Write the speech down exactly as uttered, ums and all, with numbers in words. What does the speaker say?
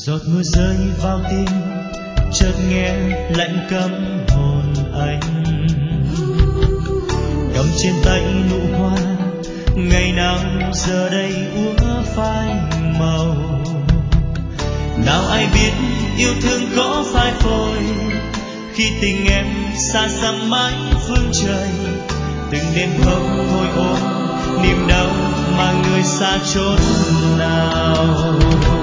Giọt mưa rơi vào tim, chợt nghe lạnh cấm hồn anh. Cầm trên tay nụ hoa, ngày nào giờ đây úa phai màu. Nào ai biết yêu thương có phai phôi, khi tình em xa xăm mãi phương trời. Từng đêm khóc thôi ôm niềm đau mà người xa chốn nào.